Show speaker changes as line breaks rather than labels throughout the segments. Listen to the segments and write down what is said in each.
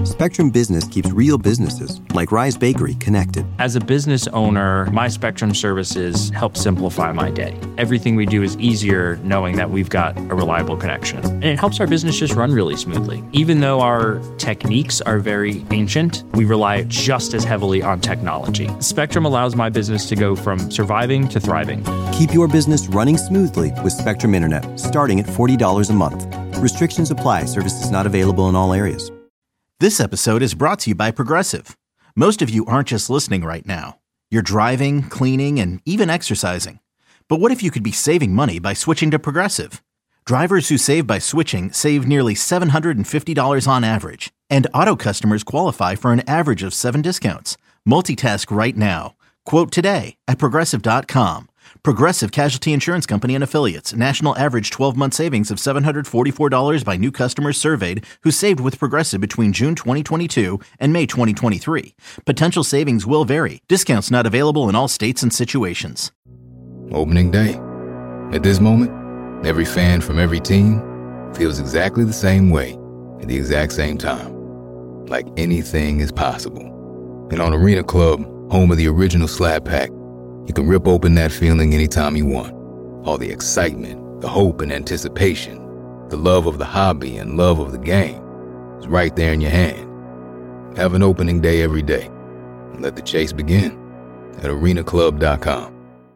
Spectrum Business keeps real businesses, like Rise Bakery, connected.
As a business owner, my Spectrum services help simplify my day. Everything we do is easier knowing that we've got a reliable connection. And it helps our business just run really smoothly. Even though our techniques are very ancient, we rely just as heavily on technology. Spectrum allows my business to go from surviving to thriving.
Keep your business running smoothly with Spectrum Internet, starting at $40 a month. Restrictions apply. Services not available in all areas.
This episode is brought to you by Progressive. Most of you aren't just listening right now. You're driving, cleaning, and even exercising. But what if you could be saving money by switching to Progressive? Drivers who save by switching save nearly $750 on average. And auto customers qualify for an average of 7 discounts. Multitask right now. Quote today at Progressive.com. Progressive Casualty Insurance Company and Affiliates. National average 12-month savings of $744 by new customers surveyed who saved with Progressive between June 2022 and May 2023. Potential savings will vary. Discounts not available in all states and situations.
Opening day. At this moment, every fan from every team feels exactly the same way at the exact same time. Like anything is possible. And on Arena Club, home of the original Slab Pack, you can rip open that feeling anytime you want. All the excitement, the hope and anticipation, the love of the hobby and love of the game is right there in your hand. Have an opening day every day and let the chase begin at arenaclub.com.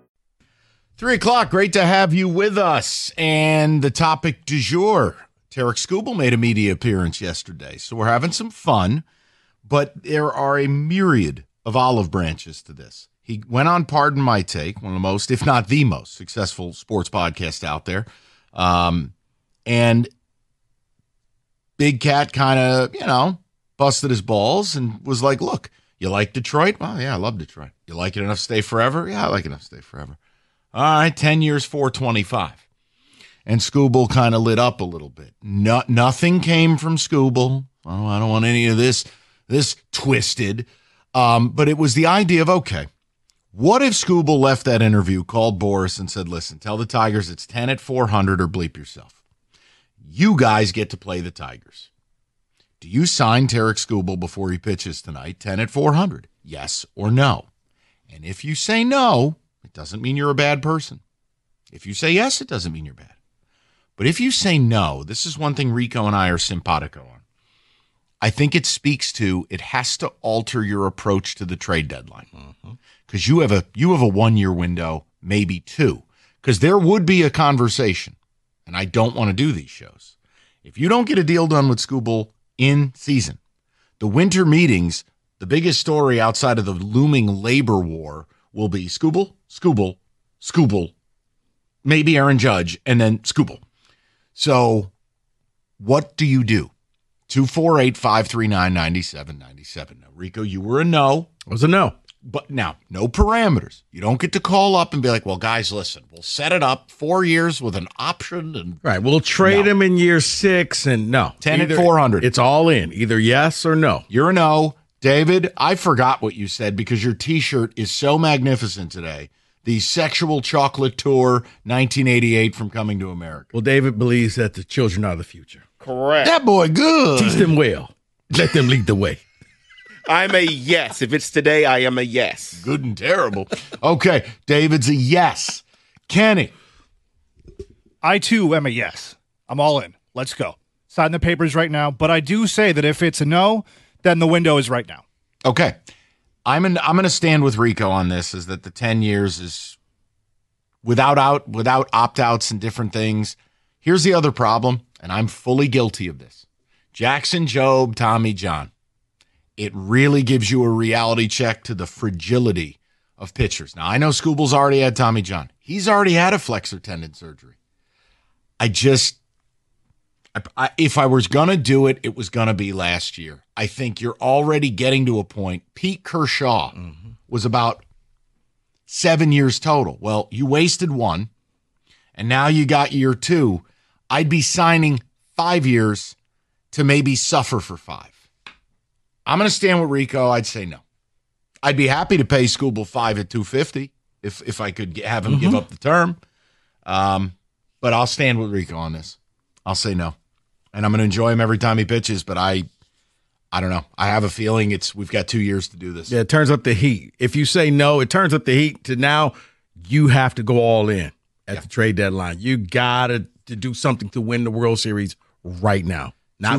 3 o'clock, great to have you with us. And the topic du jour, Tarik Skubal made a media appearance yesterday. So we're having some fun, but there are a myriad of olive branches to this. He went on Pardon My Take, one of the most, if not the most, successful sports podcast out there. And Big Cat kind of, busted his balls and was like, look, you like Detroit? Well, yeah, I love Detroit. You like it enough to stay forever? Yeah, I like it enough to stay forever. All right, 10 years, $425. And Skubal kind of lit up a little bit. Nothing came from Skubal. Oh, I don't want any of this twisted. But it was the idea of, okay, what if Skubal left that interview, called Boris and said, listen, tell the Tigers it's 10 at 400 or bleep yourself. You guys get to play the Tigers. Do you sign Tarik Skubal before he pitches tonight, 10 at 400? Yes or no? And if you say no, it doesn't mean you're a bad person. If you say yes, it doesn't mean you're bad. But if you say no, this is one thing Rico and I are simpatico on. I think it speaks to, it has to alter your approach to the trade deadline. Because you have a 1-year window, maybe 2. Because there would be a conversation, and I don't want to do these shows. If you don't get a deal done with Skubal in season, the winter meetings, the biggest story outside of the looming labor war will be Skubal, maybe Aaron Judge, and then Skubal. So what do you do? 248-539-9797. Now, Rico, you were a no.
I was a no.
But now, no parameters. You don't get to call up and be like, well, guys, listen, we'll set it up 4 years with an option. And
right, we'll trade him in year 6 and no.
10 at 400.
It's all in, either yes or no.
You're a no. David, I forgot what you said because your T-shirt is so magnificent today. The Sexual Chocolate Tour 1988 from Coming to America.
Well, David believes that the children are the future.
Correct.
That boy good.
Teach them well. Let them lead the way.
I'm a yes. If it's today, I am a yes.
Good and terrible. Okay, David's a yes. Kenny.
I, too, am a yes. I'm all in. Let's go. Sign the papers right now. But I do say that if it's a no, then the window is right now.
Okay. I'm going to stand with Rico on this, is that the 10 years is without opt-outs and different things. Here's the other problem, and I'm fully guilty of this. Jackson, Job, Tommy John. It really gives you a reality check to the fragility of pitchers. Now, I know Skubal's already had Tommy John. He's already had a flexor tendon surgery. If I was going to do it, it was going to be last year. I think you're already getting to a point. Pete Kershaw was about 7 years total. Well, you wasted 1, and now you got year 2. I'd be signing 5 years to maybe suffer for 5. I'm going to stand with Rico. I'd say no. I'd be happy to pay Skubal 5 at $250 if I could have him give up the term. But I'll stand with Rico on this. I'll say no. And I'm going to enjoy him every time he pitches, but I don't know. I have a feeling we've got 2 years to do this.
Yeah, it turns up the heat. If you say no, it turns up the heat to now you have to go all in at the trade deadline. You got to do something to win the World Series right now. Not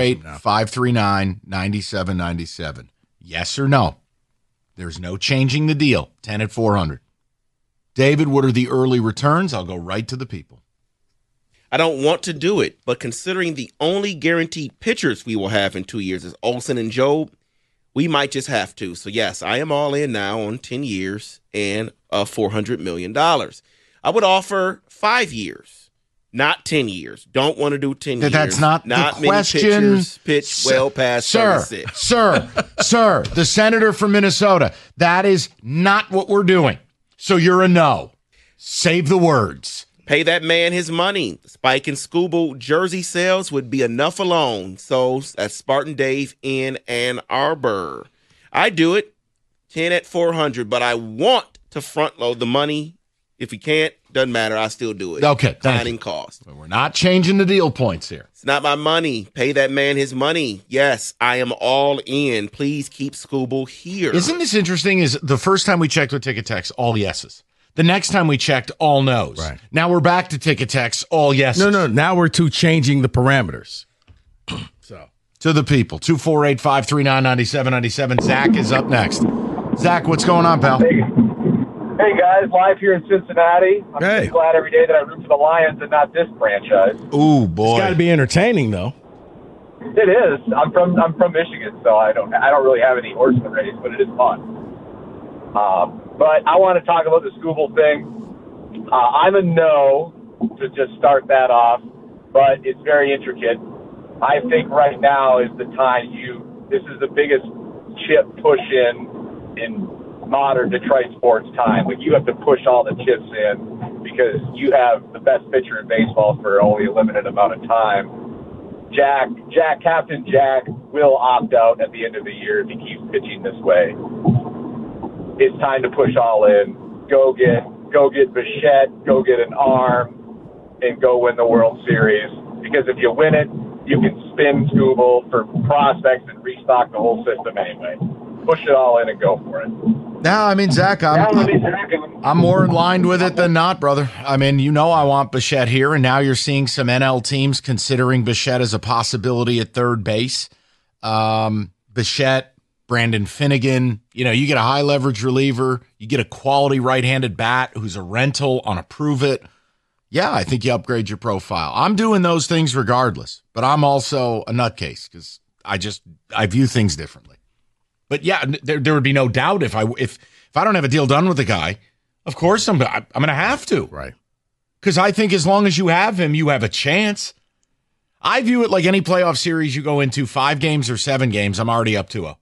248-539-9797. Yes or no? There's no changing the deal. 10 at 400. David, what are the early returns? I'll go right to the people.
I don't want to do it, but considering the only guaranteed pitchers we will have in 2 years is Olsen and Job, we might just have to. So, yes, I am all in now on 10 years and $400 million. I would offer 5 years, not 10 years. Don't want to do 10 years.
That's not the question.
Many pitchers pitch well past 36.
Sir, the senator from Minnesota, that is not what we're doing. So you're a no. Save the words.
Pay that man his money. Spike and Scooble jersey sales would be enough alone. So that's Spartan Dave in Ann Arbor. I do it 10 at 400, but I want to front load the money. If we can't, doesn't matter. I still do it.
Okay.
Declining cost.
We're not changing the deal points here.
It's not my money. Pay that man his money. Yes, I am all in. Please keep Scooble here.
Isn't this interesting? Is the first time we checked with Ticket Text, all yeses. The next time we checked, all no's.
Right.
Now we're back to Ticket Text, all yeses.
No. Now we're changing the parameters. So
to the people, 248-539-9797. Zach is up next. Zach, what's going on, pal?
Hey guys, live here in Cincinnati. I'm just glad every day that I root for the Lions and not this franchise.
Ooh, boy.
It's got to be entertaining, though.
It is. I'm from Michigan, so I don't really have any horse in the race, but it is fun. But I want to talk about the Scooble thing. I'm a no to just start that off, but it's very intricate. I think right now is the time this is the biggest chip push in modern Detroit sports time. Like, you have to push all the chips in because you have the best pitcher in baseball for only a limited amount of time. Captain Jack will opt out at the end of the year if he keeps pitching this way. It's time to push all in. Go get Bichette, go get an arm, and go win the World Series. Because if you win it, you can spin Scooble for prospects and restock the whole system anyway. Push it all in and go for it.
No, I mean, Zach, I'm more in line with it than not, brother. I mean, I want Bichette here, and now you're seeing some NL teams considering Bichette as a possibility at third base. Bichette, Brandon Finnegan, you get a high leverage reliever, you get a quality right-handed bat who's a rental on a prove it. Yeah, I think you upgrade your profile. I'm doing those things regardless, but I'm also a nutcase because I view things differently. But yeah, there would be no doubt if I don't have a deal done with the guy, of course I'm going to have to.
Right.
Because I think as long as you have him, you have a chance. I view it like any playoff series you go into, 5 games or 7 games, I'm already up 2-0.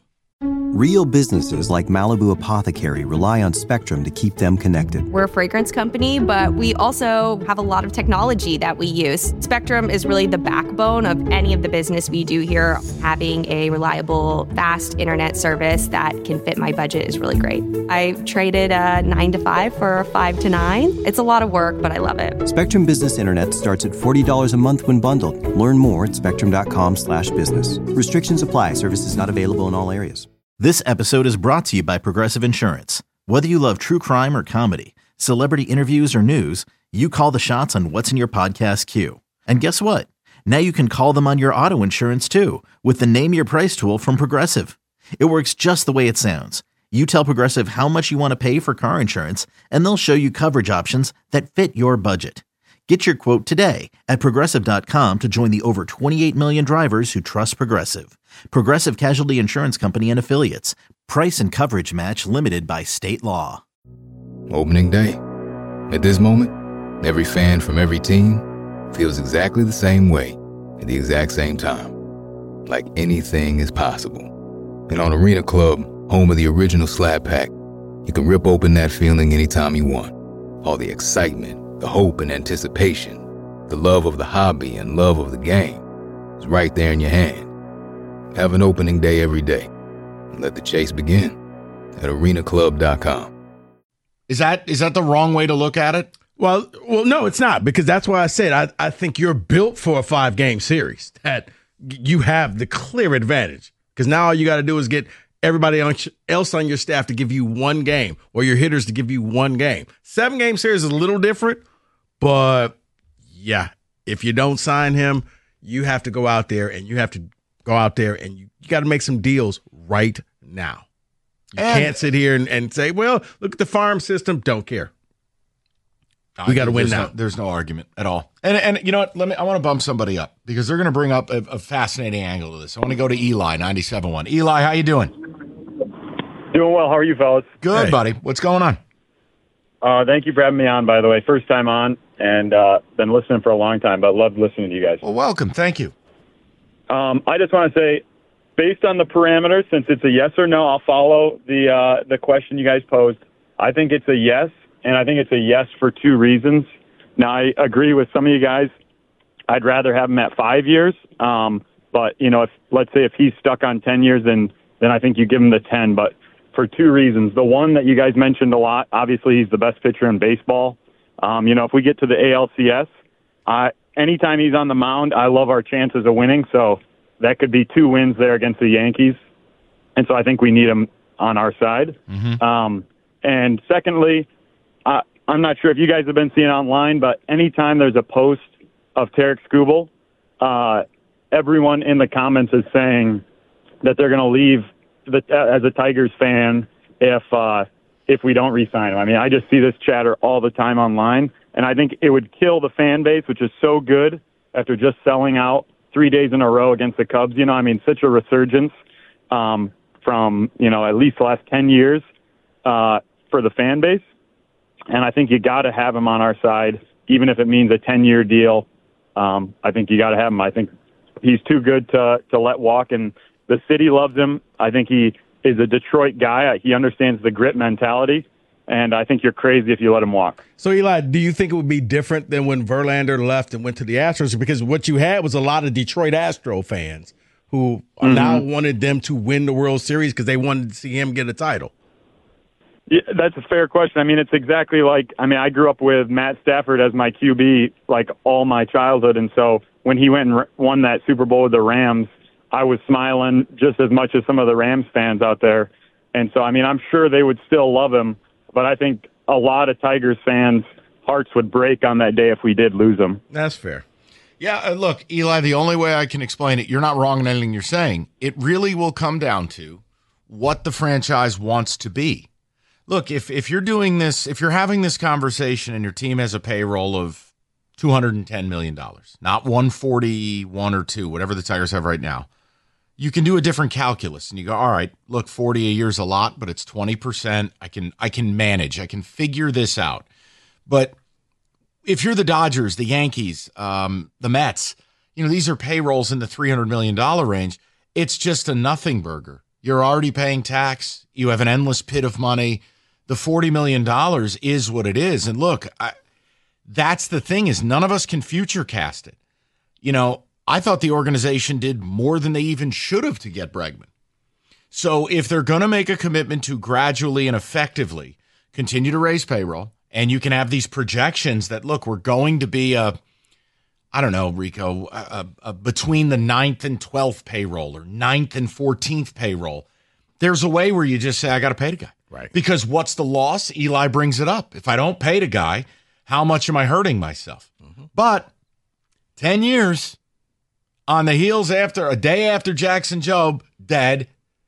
Real businesses like Malibu Apothecary rely on Spectrum to keep them connected.
We're a fragrance company, but we also have a lot of technology that we use. Spectrum is really the backbone of any of the business we do here. Having a reliable, fast internet service that can fit my budget is really great. I traded a 9 to 5 for a 5 to 9. It's a lot of work, but I love it.
Spectrum Business Internet starts at $40 a month when bundled. Learn more at spectrum.com/business. Restrictions apply. Services not available in all areas.
This episode is brought to you by Progressive Insurance. Whether you love true crime or comedy, celebrity interviews or news, you call the shots on what's in your podcast queue. And guess what? Now you can call them on your auto insurance too with the Name Your Price tool from Progressive. It works just the way it sounds. You tell Progressive how much you want to pay for car insurance, and they'll show you coverage options that fit your budget. Get your quote today at Progressive.com to join the over 28 million drivers who trust Progressive. Progressive Casualty Insurance Company and Affiliates. Price and coverage match limited by state law.
Opening day. At this moment, every fan from every team feels exactly the same way at the exact same time. Like anything is possible. And on Arena Club, home of the original Slab Pack, you can rip open that feeling anytime you want. All the excitement, the hope and anticipation, the love of the hobby and love of the game is right there in your hand. Have an opening day every day. And let the chase begin at arenaclub.com.
Is that the wrong way to look at it?
Well, no, it's not, because that's why I said I think you're built for a 5-game series. That you have the clear advantage because now all you got to do is get everybody else on your staff to give you one game or your hitters to give you one game. 7-game series is a little different, but yeah, if you don't sign him, you have to go out there and you got to make some deals right now. You can't sit here and say, well, look at the farm system. Don't care. We got to win now.
There's no argument at all. And you know what? I want to bump somebody up because they're going to bring up a fascinating angle to this. I want to go to Eli, 97.1. Eli, how you doing?
Doing well. How are you, fellas?
Good, buddy. What's going on?
Thank you for having me on, by the way. First time on, and been listening for a long time, but loved listening to you guys.
Well, welcome. Thank you.
I just want to say, based on the parameters, since it's a yes or no, I'll follow the question you guys posed. I think it's a yes, and I think it's a yes for 2 reasons. Now, I agree with some of you guys. I'd rather have him at 5 years. But, let's say if he's stuck on 10 years, then I think you give him the 10. But for 2 reasons. The one that you guys mentioned a lot, obviously he's the best pitcher in baseball. If we get to the ALCS, anytime he's on the mound, I love our chances of winning. So that could be 2 wins there against the Yankees. And so I think we need him on our side. Mm-hmm. And secondly, I'm not sure if you guys have been seeing online, but anytime there's a post of Tarik Skubal, everyone in the comments is saying that they're going to leave as a Tigers fan if we don't re-sign him. I mean, I just see this chatter all the time online, and I think it would kill the fan base, which is so good after just selling out 3 days in a row against the Cubs. Such a resurgence from at least the last 10 years for the fan base. And I think you got to have him on our side, even if it means a 10-year deal. I think you got to have him. I think he's too good to let walk, and the city loves him. I think he is a Detroit guy. He understands the grit mentality, and I think you're crazy if you let him walk.
So, Eli, do you think it would be different than when Verlander left and went to the Astros? Because what you had was a lot of Detroit Astro fans who now wanted them to win the World Series because they wanted to see him get a title.
Yeah, that's a fair question. I mean, it's exactly like, I grew up with Matt Stafford as my QB like all my childhood. And so when he went and won that Super Bowl with the Rams, I was smiling just as much as some of the Rams fans out there. And so, I'm sure they would still love him, but I think a lot of Tigers fans' hearts would break on that day if we did lose him.
That's fair.
Yeah, look, Eli, the only way I can explain it, you're not wrong in anything you're saying. It really will come down to what the franchise wants to be. Look, if you're doing this, if you're having this conversation and your team has a payroll of $210 million, not 141 or 2, whatever the Tigers have right now, you can do a different calculus and you go, all right, look, 40 a year is a lot, but it's 20%. I can manage. I can figure this out. But if you're the Dodgers, the Yankees, the Mets, these are payrolls in the $300 million range. It's just a nothing burger. You're already paying tax. You have an endless pit of money. The $40 million is what it is. And look, that's the thing is none of us can future cast it. I thought the organization did more than they even should have to get Bregman. So if they're going to make a commitment to gradually and effectively continue to raise payroll, and you can have these projections that, look, we're going to be Rico, between the 9th and 12th payroll or 9th and 14th payroll, there's a way where you just say, I got to pay the guy.
Right.
Because what's the loss? Eli brings it up. If I don't pay the guy, how much am I hurting myself? Mm-hmm. But 10 years on the heels a day after Jackson Jobe dead,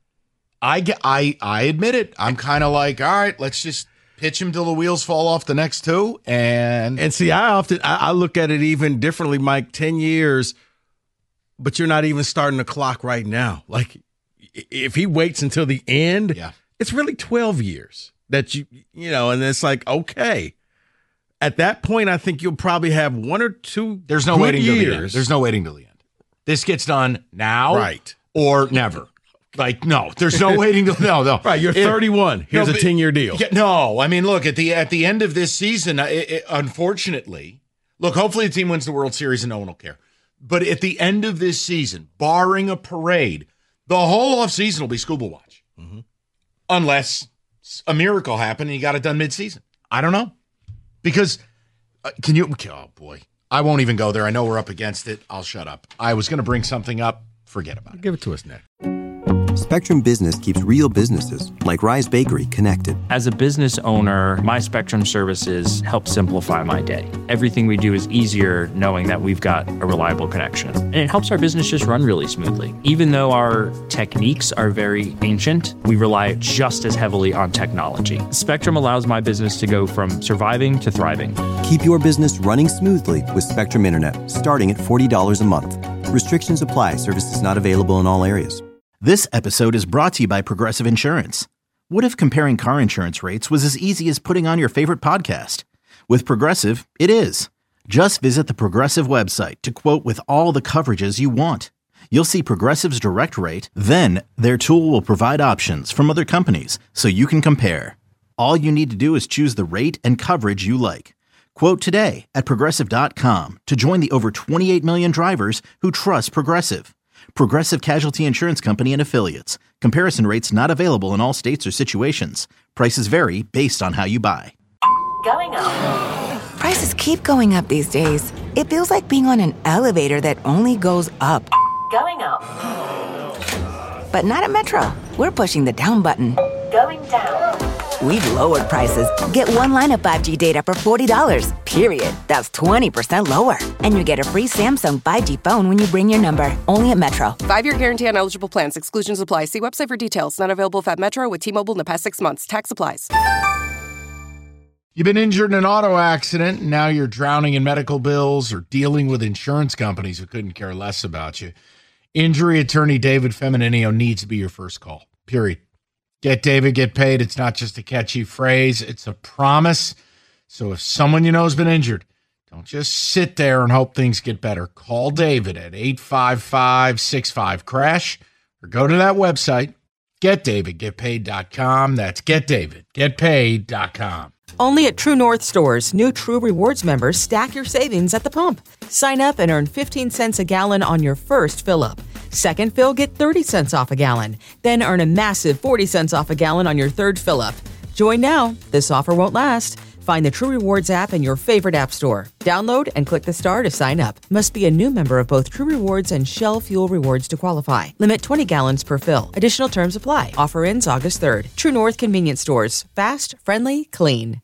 I admit it. I'm kind of like, all right, let's just pitch him till the wheels fall off the next 2. And
see, I look at it even differently, Mike. 10 years, but you're not even starting the clock right now. Like, if he waits until the end, it's really 12 years that and it's like, okay. At that point, I think you'll probably have 1 or 2
There's no waiting till the end. There's no waiting till the end. This gets done now or never. Like, no, there's no waiting till no.
Right, you're 31. Here's a 10-year deal.
No, look, at the end of this season, unfortunately, look, hopefully the team wins the World Series and no one will care. But at the end of this season, barring a parade, the whole offseason will be Skubal watch. Mm-hmm. Unless a miracle happened and you got it done midseason. I don't know. Because oh boy, I won't even go there. I know we're up against it. I'll shut up. I was going to bring something up. Forget about it.
Give it to us, Nick.
Spectrum Business keeps real businesses, like Rise Bakery, connected.
As a business owner, my Spectrum services help simplify my day. Everything we do is easier knowing that we've got a reliable connection. And it helps our business just run really smoothly. Even though our techniques are very ancient, we rely just as heavily on technology. Spectrum allows my business to go from surviving to thriving.
Keep your business running smoothly with Spectrum Internet, starting at $40 a month. Restrictions apply. Services not available in all areas.
This episode is brought to you by Progressive Insurance. What if comparing car insurance rates was as easy as putting on your favorite podcast? With Progressive, it is. Just visit the Progressive website to quote with all the coverages you want. You'll see Progressive's direct rate, then their tool will provide options from other companies so you can compare. All you need to do is choose the rate and coverage you like. Quote today at Progressive.com to join the over 28 million drivers who trust Progressive. Progressive Casualty Insurance Company and Affiliates. Comparison rates not available in all states or situations. Prices vary based on how you buy.
Going up. Prices keep going up these days. It feels like being on an elevator that only goes up. Going up. But not at Metro. We're pushing the down button. Going down. We've lowered prices. Get one line of 5G data for $40, period. That's 20% lower. And you get a free Samsung 5G phone when you bring your number. Only at Metro.
5-year guarantee on eligible plans. Exclusions apply. See website for details. Not available at Metro with T-Mobile in the past 6 months. Tax applies.
You've been injured in an auto accident, and now you're drowning in medical bills or dealing with insurance companies who couldn't care less about you. Injury attorney David Femininio needs to be your first call, period. Get David, get paid. It's not just a catchy phrase. It's a promise. So if someone you know has been injured, don't just sit there and hope things get better. Call David at 855-65-CRASH or go to that website, getdavidgetpaid.com. That's getdavidgetpaid.com.
Only at True North stores, new True Rewards members stack your savings at the pump. Sign up and earn 15 cents a gallon on your first fill-up. Second fill, get 30 cents off a gallon. Then earn a massive 40 cents off a gallon on your third fill-up. Join now. This offer won't last. Find the True Rewards app in your favorite app store. Download and click the star to sign up. Must be a new member of both True Rewards and Shell Fuel Rewards to qualify. Limit 20 gallons per fill. Additional terms apply. Offer ends August 3rd. True North Convenience Stores. Fast, friendly, clean.